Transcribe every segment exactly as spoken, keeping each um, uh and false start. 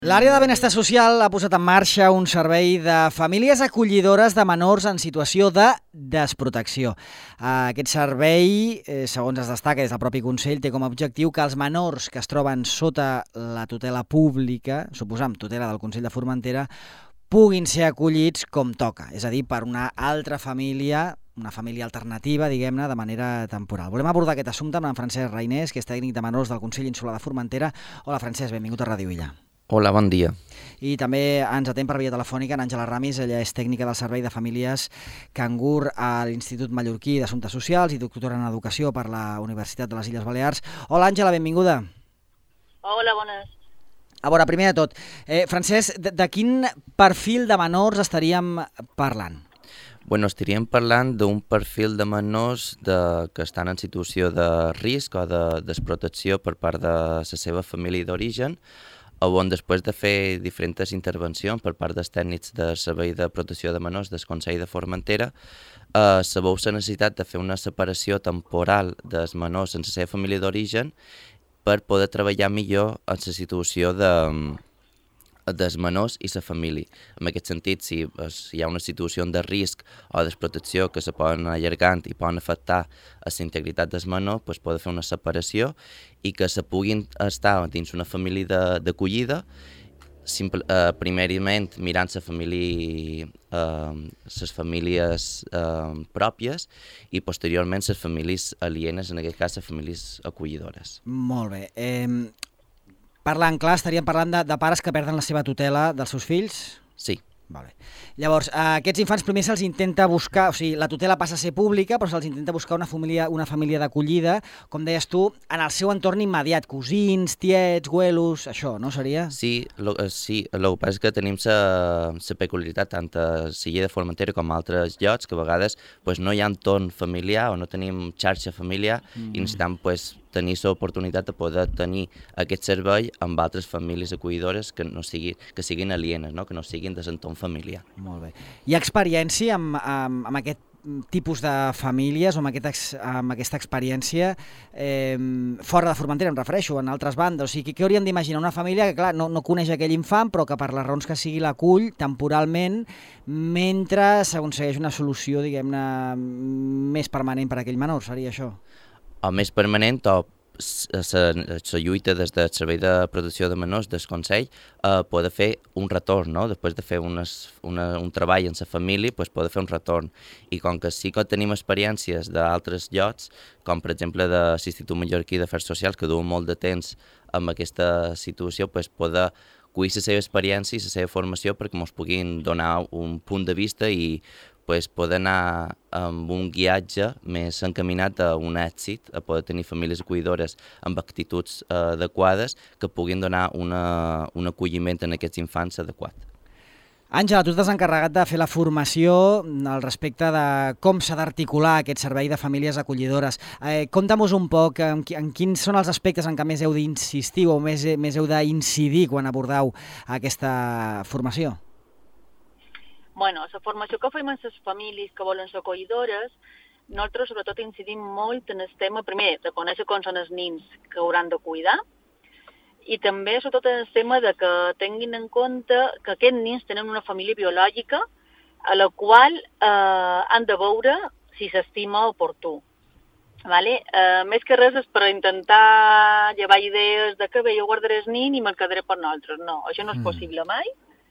L'àrea de benestar social ha posat en marxa un servei de famílies acollidores de menors en situació de desprotecció. Aquest servei, segons es destaca des del propi Consell, té com a objectiu que els menors que es troben sota la tutela pública, suposam tutela del Consell de Formentera, puguin ser acollits com toca, és a dir, per una altra família, una família alternativa, diguem-ne, de manera temporal. Volem abordar aquest assumpte amb en Francesc Reinés, que és tècnic de menors del Consell Insular de Formentera. Hola, Francesc, benvingut a Ràdio Illa. Hola, bon dia. I també ens atén per via telefònica en Àngela Ramis, ella és tècnica del Servei de Famílies Cangur a l'Institut Mallorquí d'Assumptes Socials i doctora en Educació per la Universitat de les Illes Balears. Hola, Àngela, benvinguda. Hola, bones. A veure, primer de tot, eh, Francesc, de, de quin perfil de menors estaríem parlant? Bueno, estaríem parlant d'un perfil de menors de, que estan en situació de risc o de desprotecció per part de la seva família d'origen, on després de fer diferents intervencions per part dels tècnics del Servei de Protecció de Menors del Consell de Formentera, eh, sabeu la necessitat de fer una separació temporal dels menors en la seva família d'origen per poder treballar millor en la situació de, dels menors i la família. En aquest sentit, si hi ha una situació de risc o desprotecció que se poden anar allargant i poden afectar a la integritat dels menors, doncs poden fer una separació i que se puguin estar dins una família d'acollida, eh, primerament mirant la família, eh, les famílies eh, pròpies i posteriorment les famílies alienes, en aquest cas les famílies acollidores. Molt bé. Eh... Parlant clar, estaríem parlant de, de pares que perden la seva tutela dels seus fills? Sí. Vale. Llavors, a aquests infants primer se'ls intenta buscar, o sigui, la tutela passa a ser pública, però se'ls intenta buscar una família, una família d'acollida, com deies tu, en el seu entorn immediat, cosins, tiets, güelos, això, no seria? Sí, lo, sí, el que passa és que tenim la peculiaritat tant a Silla de Formentera com a altres llocs, que a vegades pues, no hi ha entorn familiar o no tenim xarxa familiar mm. i necessitem pues, tenir l'oportunitat de poder tenir aquest servei amb altres famílies acollidores que, no sigui, que siguin alienes, no? Que no siguin de l'entorn familiar. Molt bé. Hi ha experiència amb, amb, amb aquest tipus de famílies o amb, aquest, amb aquesta experiència eh, fora de Formentera, em refereixo, en altres bandes? O sigui, què hauríem d'imaginar? Una família que, clar, no, no coneix aquell infant, però que per les raons que sigui l'acull temporalment, mentre s'aconsegueix una solució, diguem-ne, més permanent per a aquell menor, seria això? O més permanent o la lluita des del Servei de Protecció de Menors del Consell eh, poder fer un retorn, no? Després de fer unes, una, un treball en la família, pues, poder fer un retorn. I com que sí que tenim experiències d'altres llocs, com per exemple de l'Institut Mallorquí d'Afers Socials, que duen molt de temps amb aquesta situació, pues, poder cuir la seva experiència i la seva formació perquè ens puguin donar un punt de vista i pues, poder anar amb un guiatge més encaminat a un èxit, a poder tenir famílies acollidores amb actituds eh, adequades que puguin donar una, un acolliment en aquests infants adequat. Àngela, tu t'has encarregat de fer la formació al respecte de com s'ha d'articular aquest servei de famílies acollidores. Eh, Conta-mos un poc en, en quins són els aspectes en què més heu d'insistir o més, més heu d'incidir quan abordeu aquesta formació. Bueno, la formació que fem amb les famílies que volen ser acollidores, nosaltres sobretot incidim molt en el tema, primer, de conèixer com són els nins que hauran de cuidar, i també sobretot en el tema de que tinguin en compte que aquests nins tenen una família biològica a la qual eh, han de veure si s'estima oportú. Vale? Eh, més que res és per intentar llevar idees de que bé, jo guardaré el nin i me'l quedaré per nosaltres. No, això no és possible mai.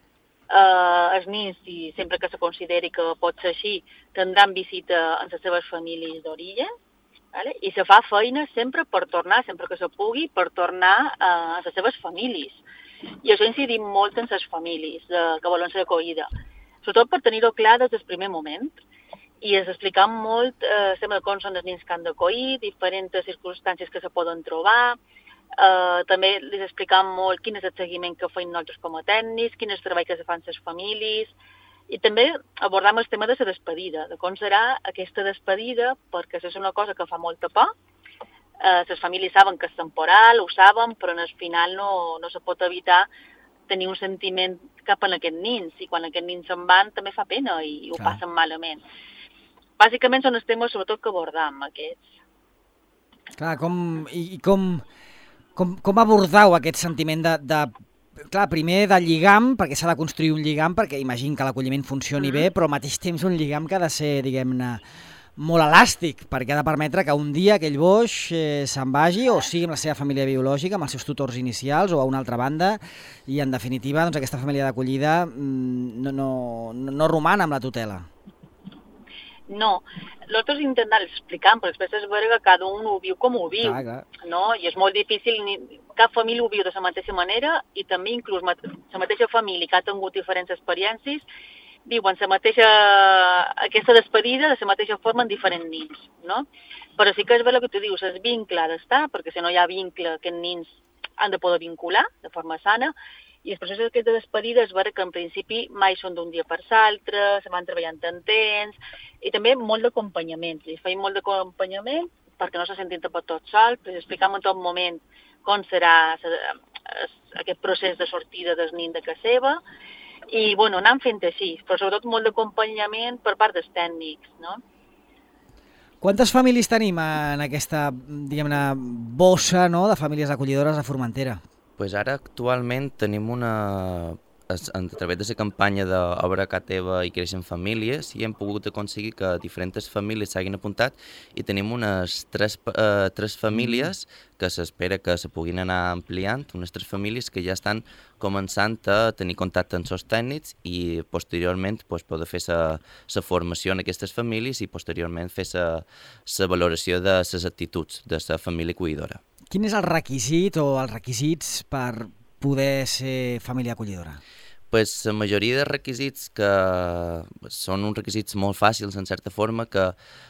Uh, els nins, i sempre que se consideri que pot ser així, tindran visita en les seves famílies d'origen, vale? I se fa feina sempre per tornar, sempre que se pugui, per tornar uh, a les seves famílies. I això incidim molt en les famílies uh, que volen ser acollida, sobretot per tenir-ho clar des del primer moment. I es explicant molt uh, sempre com són els nins que han d'acollir, diferents circumstàncies que se poden trobar. Uh, també les explicam molt quin és el seguiment que fem nosaltres com a tècnics, quin és el treball que se fan les famílies, i també abordam el tema de la despedida, de com serà aquesta despedida, perquè això és una cosa que fa molta por. Uh, les famílies saben que és temporal, ho saben, però al final no, no se pot evitar tenir un sentiment cap a aquests nins, i quan aquests nins se'n van també fa pena i ho Clar. passen malament. Bàsicament són els temes sobretot que abordam aquests. Clar, com... I, i com... Com, com abordeu aquest sentiment de, de clar, primer de lligam, perquè s'ha de construir un lligam, perquè imagino que l'acolliment funcioni bé, però al mateix temps un lligam que ha de ser, diguem-ne, molt elàstic, perquè ha de permetre que un dia aquell boix eh, se'n vagi, o sigui amb la seva família biològica, amb els seus tutors inicials, o a una altra banda, i en definitiva doncs, aquesta família d'acollida mm, no, no, no, no roman amb la tutela. No, nosaltres intentem explicar, però després és vera que cada un ho viu com ho viu, clar, clar. no? I és molt difícil, ni... cap família ho viu de la mateixa manera i també inclús la mateixa família que ha tingut diferents experiències viuen la mateixa, aquesta despedida de la mateixa forma en diferents nins, no? Però sí que és vera el que tu dius, el vincle ha d'estar, perquè si no hi ha vincle, aquests nins han de poder vincular de forma sana, i els processos aquests de despedida és vera que en principi mai són d'un dia per l'altre, se van treballant en temps, i també molt d'acompanyament. I feim molt d'acompanyament perquè no se sentin per tot sol, per explicar en tot moment com serà aquest procés de sortida del nin de casa seva, i bueno, anant fent així, però sobretot molt d'acompanyament per part dels tècnics, no? Quantes famílies tenim en aquesta, diguem-ne, bossa, no?, de famílies acollidores a Formentera? Pues ara actualment tenim una... a través de la campanya d'Obre Casa Teva i Creixen Famílies i hem pogut aconseguir que diferents famílies s'hagin apuntat i tenim unes tres, eh, tres famílies que s'espera que se puguin anar ampliant, unes tres famílies que ja estan començant a tenir contacte amb els tècnics i posteriorment pues, poder fer la formació en aquestes famílies i posteriorment fer la valoració de les actituds de la família acollidora. Quin és el requisit o els requisits per poder ser família acollidora? Pues la majoria de requisits que són uns requisits molt fàcils en certa forma que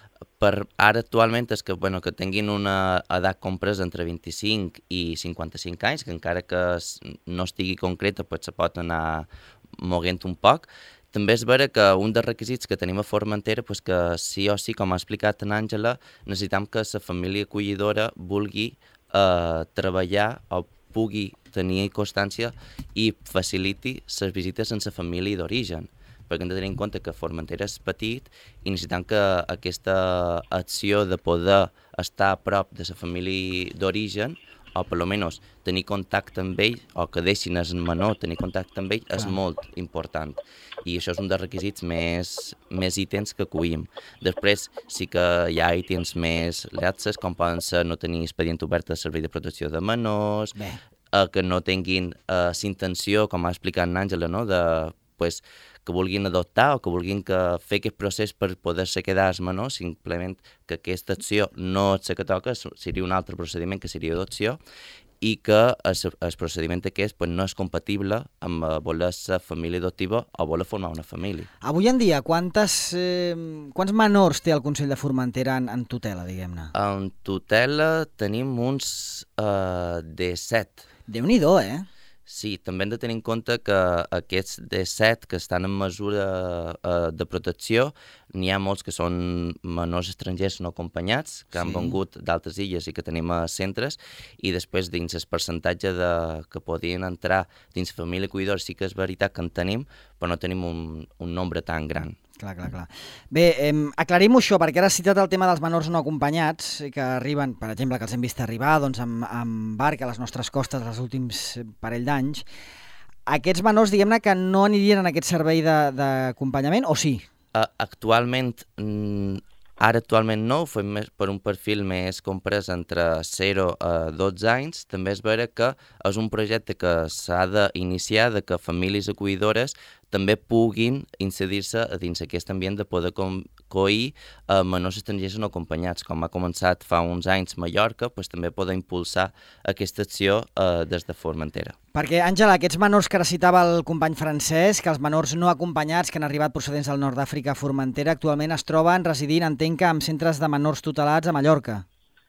per ara actualment és que, bueno, que tinguin una edat compresa entre vint-i-cinc i cinquanta-cinc anys, que encara que no estigui concreta pues, se pot anar moguent un poc. També és vera que un dels requisits que tenim a Formentera pues, que sí o sí, com ha explicat en Àngela, necessitam que la família acollidora vulgui eh, treballar o pugui tenir constància i faciliti les visites en la família d'origen, perquè hem de tenir en compte que Formentera és petit i necessitem que aquesta acció de poder estar a prop de la família d'origen o per almenys tenir contacte amb ell o que deixin el menor tenir contacte amb ell és molt important i això és un dels requisits més, més ítems que acollim. Després sí que hi ha ítems més laxes com poden ser no tenir expedient obert de servei de protecció de menors, eh, que no tinguin eh, intenció, com ha explicat Àngela, no? de, pues, que vulguin adoptar o que vulguin que fer aquest procés per poder-se quedar els menors, simplement que aquesta acció no és la que toca, seria un altre procediment que seria adopció, i que el, el procediment aquest pues, no és compatible amb voler ser família adoptiva o voler formar una família. Avui en dia, quantes, eh, quants menors té el Consell de Formentera en, en tutela, diguem-ne? En tutela tenim uns eh, disset. Déu-n'hi-do, eh? Sí, també hem de tenir en compte que aquests disset que estan en mesura eh, de protecció, n'hi ha molts que són menors estrangers no acompanyats, que sí. han vengut d'altres illes i que tenim a centres, i després dins el percentatge de, que podien entrar dins família acollidora sí que és veritat que en tenim, però no tenim un, un nombre tan gran. Clar, clar, clar. Bé, eh, aclarim això, perquè ara has citat el tema dels menors no acompanyats, que arriben, per exemple, que els hem vist arribar doncs, amb, amb barca a les nostres costes els últims parell d'anys. Aquests menors, diguem-ne, que no anirien en aquest servei d'acompanyament, o sí? Uh, actualment, mm, ara actualment no, ho fem més per un perfil més comprès entre zero a dotze anys. També és vera que és un projecte que s'ha d'iniciar, de que famílies acollidores també puguin incidir-se dins aquest ambient de poder coir eh, menors estrangers no acompanyats. Com ha començat fa uns anys Mallorca, doncs també poder impulsar aquesta acció eh, des de Formentera. Perquè, Àngela, aquests menors que recitava el company francès, que els menors no acompanyats que han arribat procedents del nord d'Àfrica a Formentera, actualment es troben residint, entenc que en centres de menors tutelats a Mallorca.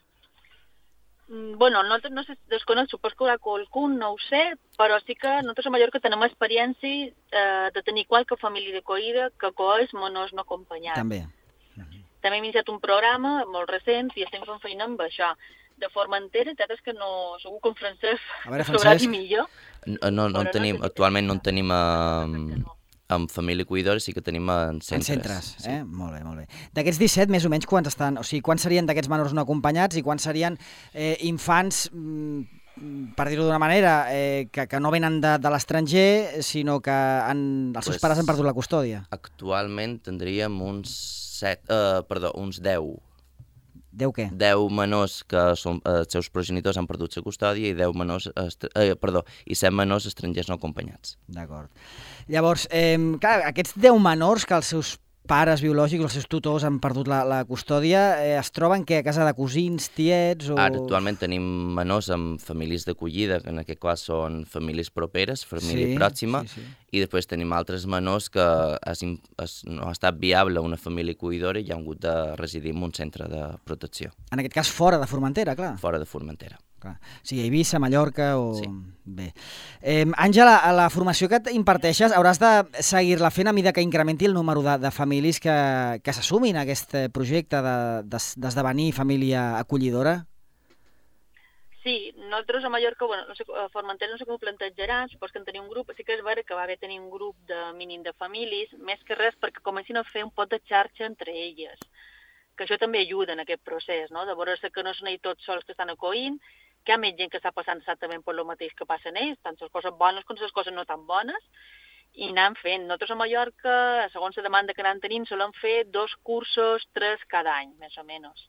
Bueno, no, no sé, desconec, supos que hi haurà qualcun, no ho sé, però sí que nosaltres a Mallorca tenim experiència eh, de tenir qualque família d'acollida que acolleix menors no acompanyats. També. Uh-huh. També hem iniciat un programa molt recent i estem fent feina amb això. De Formentera, ja és que no, segur que en francès sabrà dir millor. No, no, no en tenim, no actualment no en tenim eh, amb família acollidora, sí que tenim en centres. En centres, eh? Sí. Molt bé, molt bé. D'aquests disset, més o menys, quants estan? O sigui, quants serien d'aquests menors no acompanyats i quants serien eh, infants mm, per dir-ho d'una manera, eh, que, que no venen de, de l'estranger, sinó que han, els seus Pues, pares han perdut la custòdia. Actualment tindríem uns set, uh, perdó, uns deu. Deu què? deu menors que són, eh, els seus progenitors han perdut la custòdia i deu menors, eh, perdó, i set menors estrangers no acompanyats. D'acord. Llavors, eh, clar, aquests deu menors que els seus pares biològics, els seus tutors han perdut la, la custòdia, eh, es troben que a casa de cosins, tiets o... Ara, actualment tenim menors amb famílies d'acollida, que en aquest cas són famílies properes, família Sí, pròxima, sí, sí. i després tenim altres menors que es, es, no ha estat viable una família acollidora i han hagut de residir en un centre de protecció, En aquest cas fora de Formentera, clar. fora de Formentera. Clar. Sí, a Eivissa, Mallorca o... Sí. Bé. Eh, Àngela, a la formació que imparteixes hauràs de seguir-la fent a mesura que incrementi el número de, de famílies que, que s'assumin a aquest projecte d'esdevenir de, família acollidora? Sí, nosaltres a Mallorca, bueno, no sé, a Formentera no sé com ho plantejaran, supos que en tenir un grup, sí que és vera que va haver tenir un grup de mínim de famílies, més que res perquè comencin a fer un pot de xarxa entre elles, que això també ajuda en aquest procés, no? De veure que no són ells tots sols que estan acollint, que hi ha més gent que està passant exactament per el mateix que passen ells, tant les coses bones com les coses no tan bones, i anant fent. Nosaltres a Mallorca, segons la demanda que anem tenint, solem fer dos cursos, tres cada any, més o menys.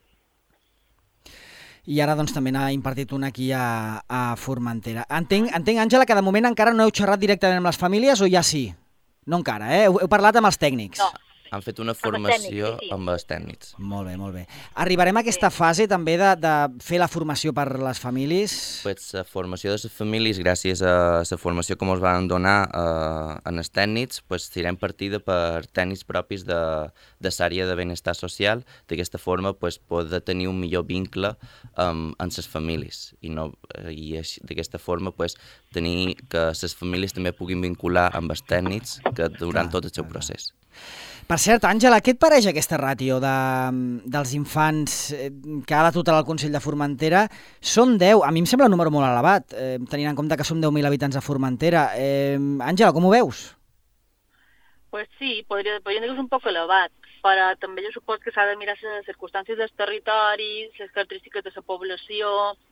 I ara doncs també n'ha impartit un aquí a, a Formentera. Entenc, entenc, Àngela, que de moment encara no heu xerrat directament amb les famílies o ja sí? No encara, eh? Heu, heu parlat amb els tècnics? No. Han fet una els formació tècnics, sí, sí. amb els tècnics. Molt bé, molt bé. Arribarem a aquesta fase també de, de fer la formació per les famílies? Pues, la formació de les famílies, gràcies a la formació que ens van donar eh, en els tècnics, pues, tirem partida per tècnics propis de, de l'àrea de benestar social. D'aquesta forma, pues, poder tenir un millor vincle um, amb les famílies. I, no, i d'aquesta forma, pues, tenir que les famílies també puguin vincular amb els tècnics que durant Clar, tot el seu clar, procés. Per cert, Àngela, què et pareix aquesta ràtio de, dels infants eh, que ha de tutelar el Consell de Formentera? Són deu, a mi em sembla un número molt elevat, eh, tenint en compte que som deu mil habitants a Formentera. Eh, Àngela, com ho veus? Pues sí, podria, podríem dir que és un poc elevat, però també jo supos que s'ha de mirar les circumstàncies del territori, les característiques de la població,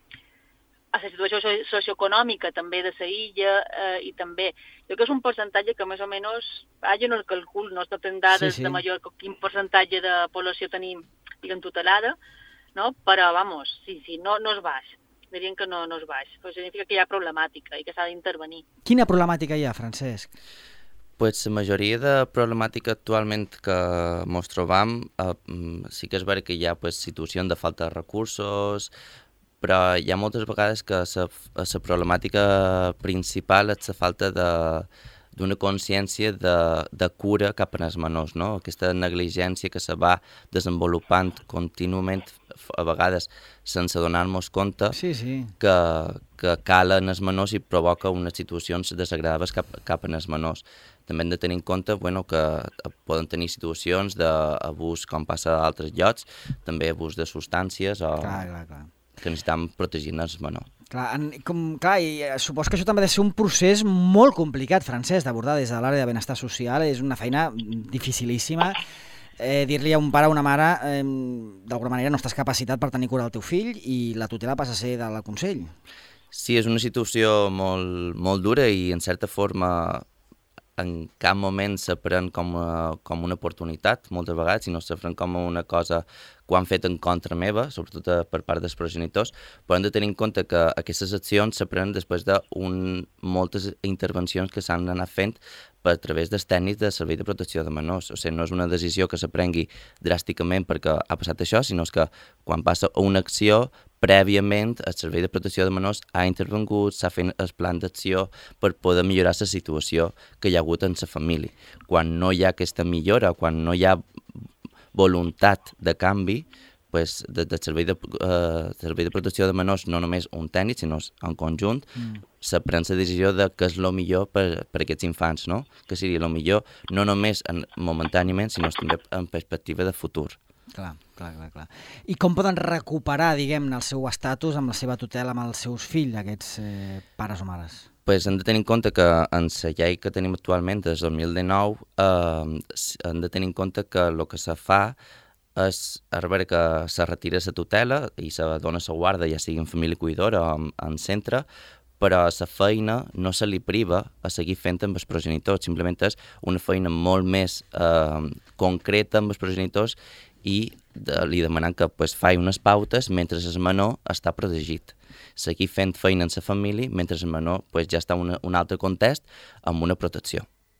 a la situació socioeconòmica també de la illa eh, i també, jo crec que és un percentatge que més o menys, ah, jo no el calcul, no està tenint dades Sí, sí. de Mallorca, quin percentatge de població tenim, diguem, tutelada, no? Però, vamos, sí, sí, no, no és baix, diríem que no, no és baix, però significa que hi ha problemàtica i que s'ha d'intervenir. Quina problemàtica hi ha, Francesc? Pues la majoria de problemàtica actualment que ens trobam, eh, sí que és vera que hi ha pues, situacions de falta de recursos, però hi ha moltes vegades que la problemàtica principal és la falta d'una consciència de, de cura cap als menors, no? Aquesta negligència que se va desenvolupant contínuament, a vegades sense donar-nos compte, Sí, sí. que, que cala en els menors i provoca unes situacions desagradables cap, cap en els menors. També hem de tenir en compte bueno, que poden tenir situacions d'abús com passa a altres llocs, també abús de substàncies o Clar, clar, clar. que necessitem protegir els menors. Clar, en, com, clar, i eh, supos que això també ha de ser un procés molt complicat, Francesc, d'abordar des de l'àrea de benestar social. És una feina dificilíssima. Eh, dir-li a un pare o una mare, eh, d'alguna manera no estàs capacitat per tenir cura del teu fill i la tutela passa a ser del Consell. Sí, és una situació molt, molt dura i en certa forma en cap moment s'aprèn com, a, com una oportunitat, moltes vegades, sinó s'aprèn com una cosa que ho han fet en contra meva, sobretot per part dels progenitors, però hem de tenir en compte que aquestes accions s'aprenen després de un, moltes intervencions que s'han anat fent a través dels tècnics de servei de protecció de menors. O sigui, no és una decisió que s'aprengui dràsticament perquè ha passat això, sinó que quan passa una acció, prèviament el Servei de Protecció de Menors ha intervengut, s'ha fet el plan d'acció per poder millorar la situació que hi ha hagut en la família. Quan no hi ha aquesta millora, quan no hi ha voluntat de canvi, pues, del de servei, de, uh, servei de Protecció de Menors, no només un tècnic, sinó en conjunt, mm. se pren la decisió de què és el millor per, per aquests infants, no? Que seria el millor no només en, momentàniament, sinó també en perspectiva de futur. Clar, clar, clar, clar. I com poden recuperar, diguem-ne, el seu estatus amb la seva tutela amb els seus fills, aquests eh, pares o mares? Pues hem de tenir en compte que en la llei que tenim actualment, des del dos mil dinou, eh, hem de tenir en compte que el que se fa és a veure que se retira la tutela i se dona la guarda, ja sigui en família cuidadora o en, en centre, però la feina no se li priva a seguir fent amb els progenitors, simplement és una feina molt més eh, concreta amb els progenitors i de, li demanant que pues, faci unes pautes mentre el menor està protegit. Seguir fent feina en la família mentre el menor pues, ja està en un altre context amb una protecció.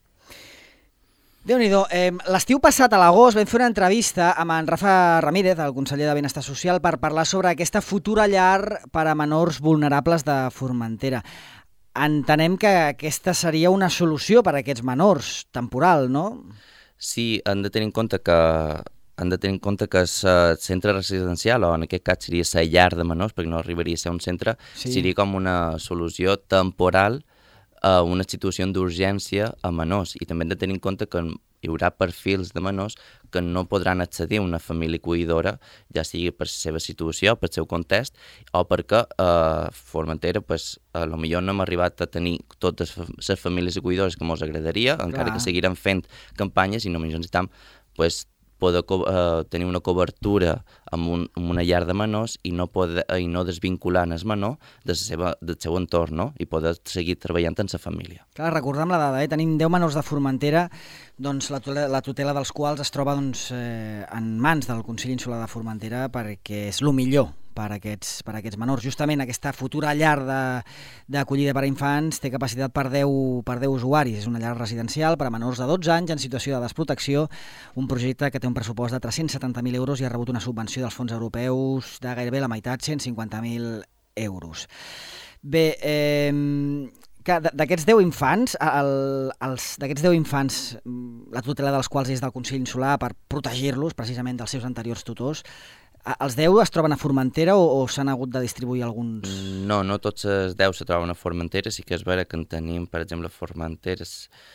Déu-n'hi-do. Eh, l'estiu passat, a l'agost, vam fer una entrevista amb en Rafa Ramírez, el conseller de Benestar Social, per parlar sobre aquesta futura llar per a menors vulnerables de Formentera. Entenem que aquesta seria una solució per a aquests menors, temporal, no? Sí, han de tenir en compte que han de tenir en compte que el centre residencial, o en aquest cas seria la llar de menors, perquè no arribaria a ser un centre, sí. Seria com una solució temporal a una situació d'urgència a menors, i també hem de tenir en compte que hi haurà perfils de menors que no podran accedir a una família cuidadora, ja sigui per la seva situació, per el seu context, o perquè a eh, Formentera pues, a lo millor no hem arribat a tenir totes les famílies cuidadores que ens agradaria, Clar. encara que seguirem fent campanyes i només necessitem pues, poder uh, tenir una cobertura amb, un, amb una llar de menors i no, poder, i no desvinculant el menor de seva, del seu entorn, no? I poder seguir treballant en la família. Clar, recordem la dada, eh? Tenim deu menors de Formentera, doncs la tutela, la tutela dels quals es troba doncs, eh, en mans del Consell Insular de Formentera perquè és el millor per a aquests, per a aquests menors. Justament aquesta futura llar d'acollida per a infants té capacitat per deu, per deu usuaris. És una llar residencial per a menors de dotze anys en situació de desprotecció, un projecte que té un pressupost de tres-cents setanta mil euros i ha rebut una subvenció dels fons europeus de gairebé la meitat, cent cinquanta mil euros. Bé, eh, d'aquests deu infants, el, els, d'aquests deu infants, la tutela dels quals és del Consell Insular per protegir-los precisament dels seus anteriors tutors, els deu es troben a Formentera o, o s'han hagut de distribuir alguns? No, no tots els deu se troben a Formentera, sí que és vera que en tenim, per exemple, a Formentera,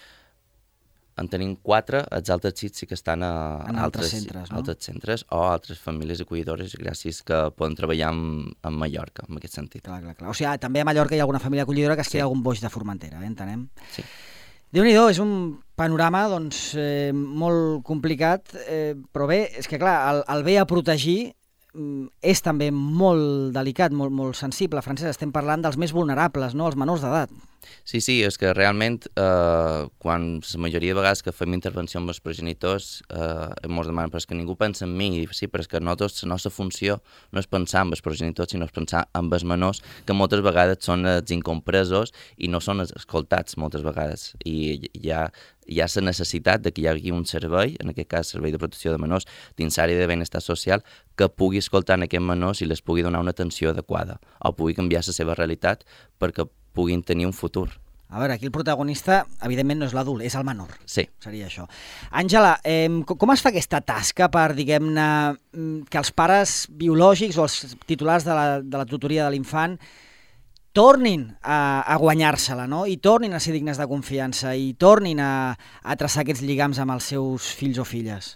en tenim quatre, els altres sis sí que estan a en altres, altres centres, no? altres centres o altres famílies acollidores, gràcies que poden treballar en, en Mallorca, en aquest sentit. Clar, clar, clar. O sigui, també a Mallorca hi ha alguna família acollidora que es queda sí. algun boix de Formentera, eh? Entenem? Sí. Déu-n'hi-do, és un panorama doncs, eh, molt complicat, eh, però bé, és que clar, el, el bé a protegir és també molt delicat, molt, molt sensible. Francesc, estem parlant dels més vulnerables, no? Els menors d'edat. Sí, sí, és que realment eh, quan la majoria de vegades que fem intervenció amb els progenitors eh, ens demanen, però és que ningú pensa en mi. Sí, però és que nosaltres, la nostra funció no és pensar en els progenitors, sinó és pensar en els menors, que moltes vegades són els incompresos i no són escoltats moltes vegades. I hi ha, hi ha la necessitat de que hi hagi un servei, en aquest cas servei de protecció de menors, dins l'àrea de benestar social, que pugui escoltar en aquests menors i les pugui donar una atenció adequada, o pugui canviar la seva realitat perquè puguin tenir un futur. A veure, aquí el protagonista, evidentment, no és l'adult, és el menor. Sí. Seria això. Àngela, eh, com es fa aquesta tasca per, diguem-ne, que els pares biològics o els titulars de la, de la tutoria de l'infant tornin a, a guanyar-se-la, no? I tornin a ser dignes de confiança i tornin a, a traçar aquests lligams amb els seus fills o filles?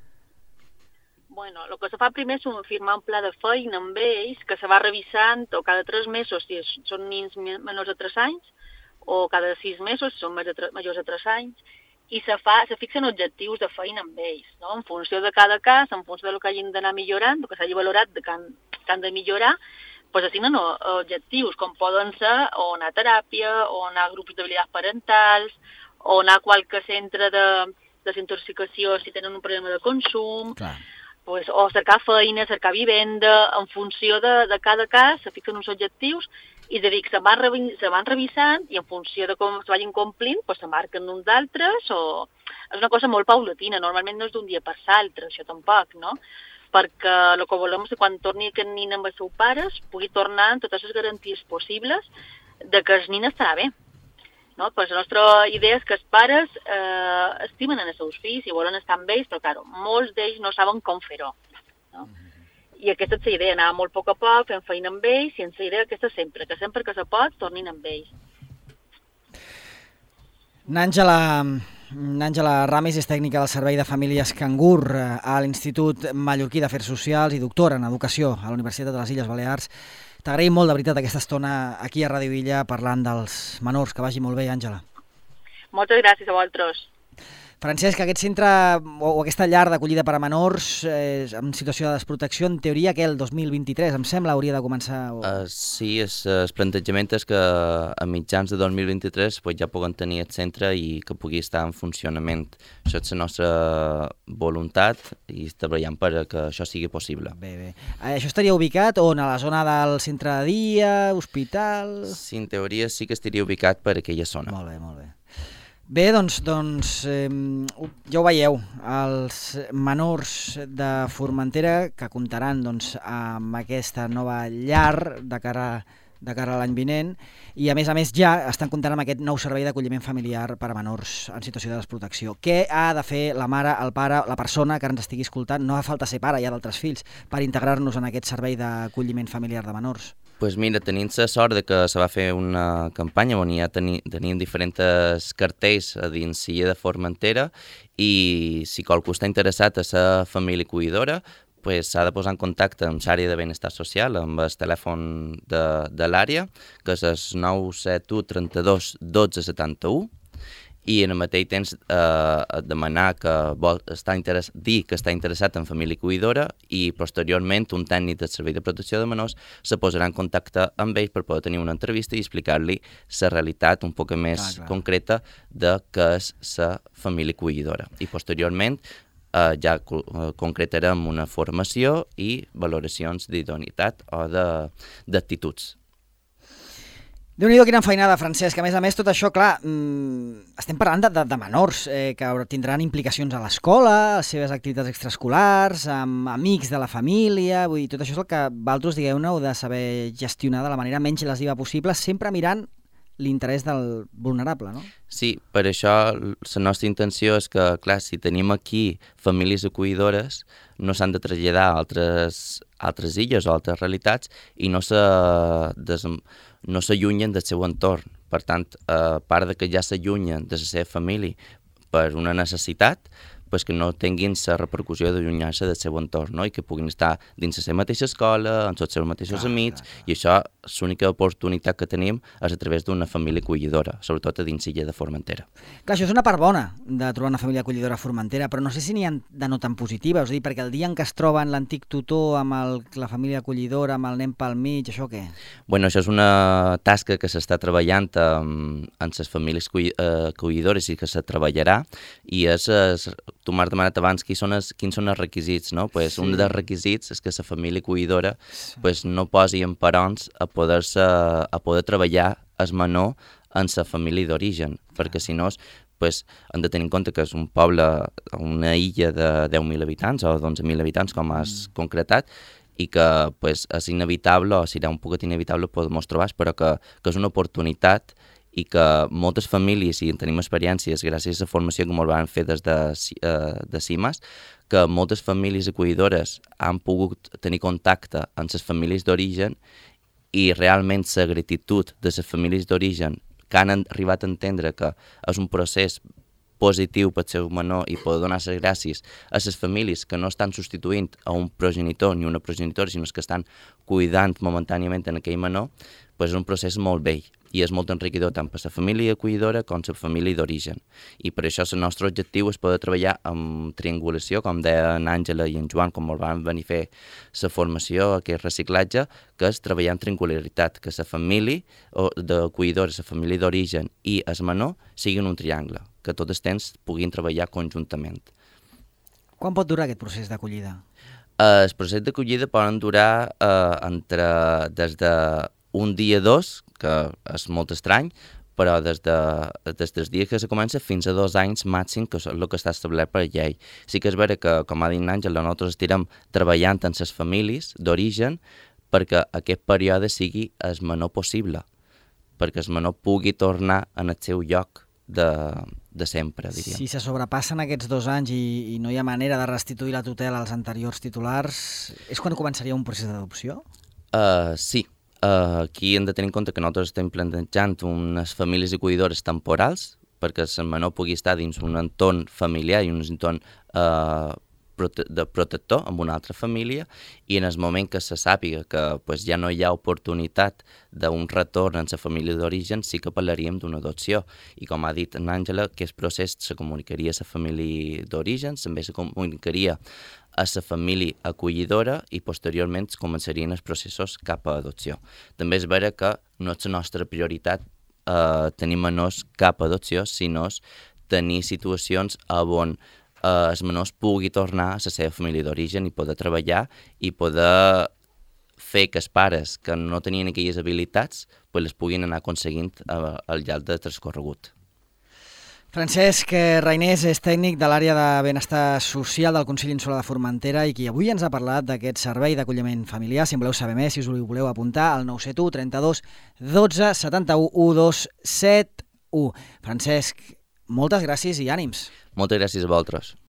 Bueno, el que se fa primer és firmar un pla de feina amb ells que se va revisant o cada tres mesos si són nins menors de tres anys o cada sis mesos si són majors de tres anys i se, fa, se fixen objectius de feina amb ells, no? En funció de cada cas, en funció del que hagin d'anar millorant, el que s'hagi valorat que han, que han de millorar, pues assignen objectius com poden ser o anar a teràpia o anar a grups d'habilitats parentals o anar a qualque centre de desintoxicació si tenen un problema de consum. Clar. Pues, o cercar feina, cercar vivenda, en funció de, de cada cas, se fixen uns objectius i de dir que se van, revi se van revisant i en funció de com es vagin complint, pues, se marquen uns d'altres o... És una cosa molt paulatina, normalment no és d'un dia per l'altre, això tampoc, no? Perquè el que volem és que quan torni aquest nin amb els seus pares pugui tornar amb totes les garanties possibles de que el nin estarà bé. No? Pues la nostra idea és que els pares eh, estimen els seus fills i volen estar amb ells, però clar, molts d'ells no saben com fer-ho. No? I aquesta és la idea, anar molt a poc a poc, fent feina amb ells, i ens la idea aquesta sempre, que sempre que se pot, tornin amb ells. N'Àngela N'Àngela Ramis és tècnica del Servei de Famílies Cangur a l'Institut Mallorquí d'Afers Socials i doctora en Educació a la Universitat de les Illes Balears. T'agraïm molt, de veritat, aquesta estona aquí a Ràdio Illa parlant dels menors. Que vagi molt bé, Àngela. Moltes gràcies a vosaltres. Francesc, aquest centre o aquesta llar d'acollida per a menors eh, en situació de desprotecció, en teoria que el dos mil vint-i-tres, em sembla, hauria de començar... O... Uh, sí, el, el plantejament és que a mitjans de dos mil vint-i-tres pues, ja puguen tenir el centre i que pugui estar en funcionament. Això és la nostra voluntat i treballem per que això sigui possible. Bé, bé. Eh, això estaria ubicat on? A la zona del centre de dia, hospital... Sí, en teoria sí que estaria ubicat per aquella zona. Molt bé, molt bé. Bé, doncs, doncs eh, ja ho veieu, els menors de Formentera que comptaran doncs, amb aquesta nova llar de cara, de cara a l'any vinent i a més a més ja estan comptant amb aquest nou servei d'acolliment familiar per a menors en situació de desprotecció. Què ha de fer la mare, el pare, la persona que ens estigui escoltant? No fa falta ser pare, hi ha d'altres fills, per integrar-nos en aquest servei d'acolliment familiar de menors. Pues mira, tenint la sort de que se va fer una campanya on ja teni, tenien diferents cartells a dins Silla de Formentera i si qualcú està interessat a ser família cuidadora pues s'ha de posar en contacte amb l'àrea de benestar social, amb el telèfon de, de l'àrea, que és el nou set u trenta-dos dotze setanta-u, i en el mateix temps eh, demanar que vol estar interess... dir que està interessat en família cuidadora i posteriorment un tècnic del Servei de Protecció de Menors se posarà en contacte amb ells per poder tenir una entrevista i explicar-li la realitat un poc més clar, clar. concreta de què és la família cuidadora. I posteriorment eh, ja concretarem una formació i valoracions d'idoneïtat o d'actituds. Déu-n'hi-do quina enfeinada, Francesc. A més a més, tot això, clar, mmm, estem parlant de, de, de menors eh, que tindran implicacions a l'escola, les seves activitats extraescolars, amb amics de la família, vull dir, tot això és el que vosaltres, digueu-ne, heu de saber gestionar de la manera menys lesiva possible, sempre mirant l'interès del vulnerable, no? Sí, per això la nostra intenció és que, clar, si tenim aquí famílies acollidores, no s'han de traslladar a altres, altres illes o altres realitats i no se des... no s'allunyen del seu entorn. Per tant, a part de que ja s'allunyen de la seva família per una necessitat, pues que no tinguin la repercussió d'allunyar-se del seu entorn, no? I que puguin estar dins la seva mateixa escola, amb tots els seus mateixos clar, amics, clar, clar. I això, l'única oportunitat que tenim és a través d'una família acollidora, sobretot a dins Silla de Formentera. Clar, això és una part bona de trobar una família acollidora a Formentera, però no sé si n'hi ha de no tan positiva, és a dir, perquè el dia en què es troben l'antic tutor amb el, la família acollidora, amb el nen pel mig, això què? Bueno, això és una tasca que s'està treballant amb, amb les famílies acollidores i que se treballarà, i és... és tu m'has demanat abans quins són els, quins són els requisits, no? Pues sí. Un dels requisits és que la família cuidadora sí. pues, no posi emparons a poder, a poder treballar el menor en la família d'origen, perquè si no pues, hem de tenir en compte que és un poble, una illa de deu mil habitants o d'onze mil habitants, com has mm. concretat, i que pues, és inevitable, o serà un poquet inevitable poder-nos trobar, però que, que és una oportunitat i que moltes famílies, i en tenim experiències gràcies a la formació que ens van fer des de, uh, de CIMAS, que moltes famílies acollidores han pogut tenir contacte amb les famílies d'origen i realment la gratitud de les famílies d'origen que han arribat a entendre que és un procés positiu per ser menor i poder donar les gràcies a les famílies que no estan substituint a un progenitor ni una progenitora, sinó que estan cuidant momentàniament en aquell menor, pues és un procés molt vell i és molt enriquidor tant per la família acollidora com la família d'origen. I per això el nostre objectiu és poder treballar amb triangulació, com deien Àngela i en Joan, com ens van venir a fer la formació, aquest reciclatge, que és treballar en triangularitat, que la família d'acollidora, la família d'origen i el menor siguin un triangle, que tots els temps puguin treballar conjuntament. Quan pot durar aquest procés d'acollida? Uh, el procés d'acollida poden durar uh, entre des de un dia dos, que és molt estrany, però des, de, des del dia que se comença fins a dos anys màxim, que és el que està establert per llei. Sí que és vera que, com ha dit Àngel, nosaltres estirem treballant amb les famílies d'origen perquè aquest període sigui el menor possible, perquè el menor pugui tornar en el seu lloc de, de sempre, diríem. Si se sobrepassen aquests dos anys i, i no hi ha manera de restituir la tutela als anteriors titulars, és quan començaria un procés d'adopció? Uh, sí. Uh, aquí hem de tenir en compte que nosaltres estem plantejant unes famílies acollidores temporals perquè el menor pugui estar dins un entorn familiar i un entorn uh, prote de protector amb una altra família, i en el moment que se sàpiga que pues, ja no hi ha oportunitat d'un retorn en la família d'origen, sí que parlaríem d'una adopció. I com ha dit l'Àngela, aquest procés se comunicaria a la família d'origen, també se comunicaria a la família acollidora i posteriorment començarien els processos cap a adopció. També és vera que no és la nostra prioritat eh, tenir menors cap a adopció, sinó tenir situacions on Uh, els menors pugui tornar a la seva família d'origen i poder treballar i poder fer que els pares que no tenien aquelles habilitats pues les puguin anar aconseguint uh, al llarg de transcorregut. Francesc Reinés és tècnic de l'àrea de benestar social del Consell Insular de Formentera i qui avui ens ha parlat d'aquest servei d'acolliment familiar. Si en voleu saber més, si us ho voleu apuntar, al nou set u trenta-dos dotze setanta-u cent vint set u. Francesc, moltes gràcies i ànims. Moltes gràcies a vosaltres.